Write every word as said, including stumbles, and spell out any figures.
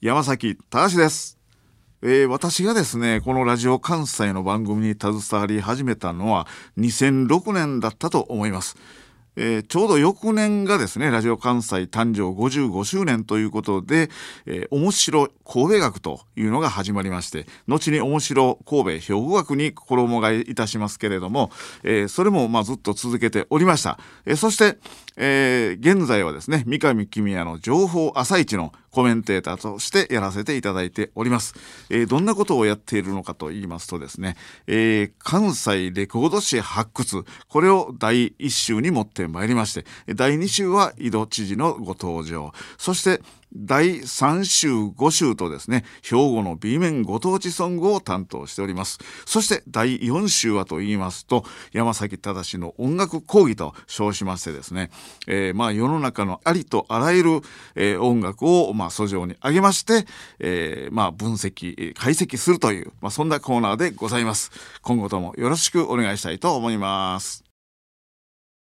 山崎隆です。えー、私がですねこのラジオ関西の番組に携わり始めたのはにせんろくねんだったと思います。えー、ちょうど翌年がですねラジオ関西誕生ごじゅうごしゅうねんということで、えー、面白神戸学というのが始まりまして、後に面白神戸兵庫学に衣替えいたしますけれども、えー、それもまあずっと続けておりました。えー、そして、えー、現在はですね三上公也の情報朝市のコメンテーターとしてやらせていただいております。えー、どんなことをやっているのかと言いますとですね、えー、関西レコード誌発掘、これをだいいっ週に持ってまいりまして、だいに週は井戸知事のご登場、そしてだいさん週ご週とですね兵庫の B 面ご当地ソングを担当しております。そしてだいよん週はと言いますと山崎正の音楽講義と称しましてですね、えー、まあ世の中のありとあらゆる、えー、音楽をまあ訴状に上げまして、えー、まあ分析解析するという、まあ、そんなコーナーでございます。今後ともよろしくお願いしたいと思います。